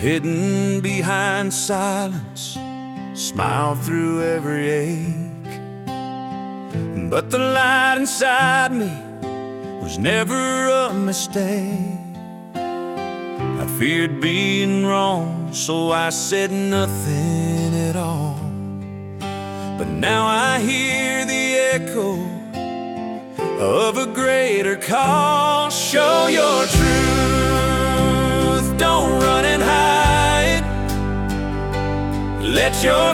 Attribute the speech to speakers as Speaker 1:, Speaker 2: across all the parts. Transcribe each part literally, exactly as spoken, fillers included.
Speaker 1: hidden behind silence, smile through every ache. But the light inside me was never a mistake. I feared being wrong, so I said nothing at all. But now I hear the echo of a greater call. Show your truth, don't run and hide. Let your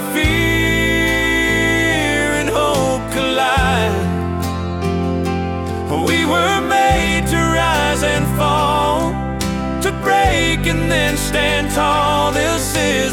Speaker 1: fear and hope collide. We were made to rise and fall, to break and then stand tall. This is